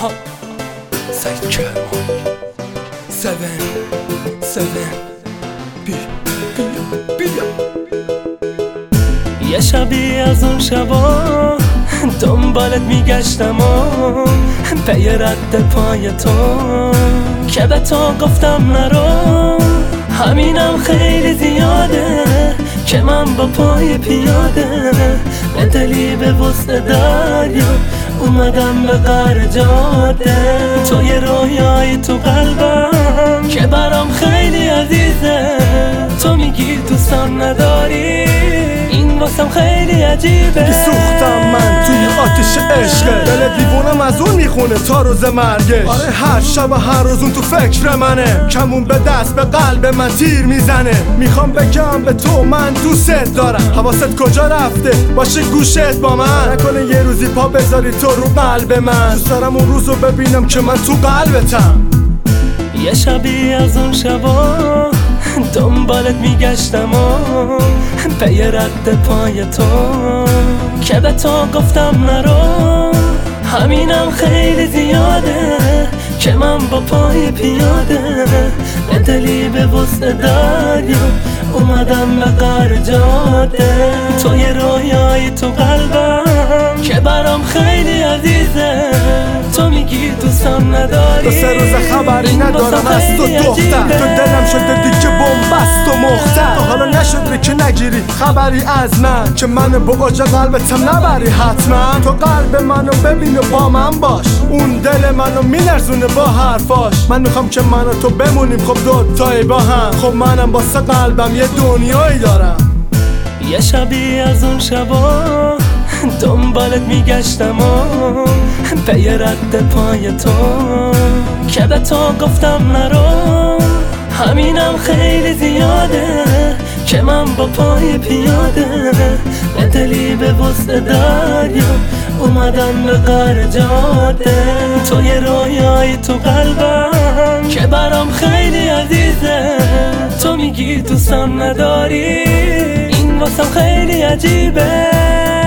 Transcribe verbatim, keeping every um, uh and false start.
سعید کرمانی سون سون بیا بیا بیا. یه شبی از اون شبا دنبالت میگشتم و پی رد پای تو که به تو گفتم نرو. همینم خیلی زیاده که من با پای پیاده به دلی به وسط دریا اومدم به قعر جاده. تو یه رویای تو قلبم که برام خیلی عزیزه. تو میگی دوستم نداری، این واسم خیلی عجیبه. سوختم من توی آتش عشقه، دل دیوونم از اون میخونه تا روز مرگش. آره هر شب و هر روز اون تو فکر منه، کمون به دست به قلب من تیر میزنه. میخوام بگم به تو من دوست دارم، حواست کجا رفته باشه گوشت با من. نکنه یه روزی پا بذاری تو رو قلب من. دوست دارم اون روزو ببینم که من تو قلبتم. یه شبی از اون شبا دنبالت میگشتم و پی رد پای تو که به تو گفتم نرو. همینم خیلی زیاده که من با پای پیاده به دلی به وسط دریا اومدم به قعر جاده. تو یه رویای تو قلبم که برام خیلی عزیزه. تو میگی دوستم نداری، دو سه روز خبری ندارم از تو دختر. تو دلم شده دیگه بومبست و مختر. تا حالا نشد که نگیری خبری از من، که منو با اوج قلبتم نبری حتما. تو قلب منو ببین و با من باش، اون دل منو میلرزونه با حرفاش. من میخوام که من و تو بمونیم خب دوتایی با هم. خب منم واسه قلبم یه دنیایی دارم. یه شبی از اون شبا دنبالت میگشتم و پی رد پای تو که به تو گفتم نرو. همینم خیلی زیاده که من با پای پیاده به دلی به وسط دریا اومدم به قعر جاده. تو یه رویای تو قلبم که برام خیلی عزیزه. تو میگی دوستم نداری، این واسم خیلی عجیبه.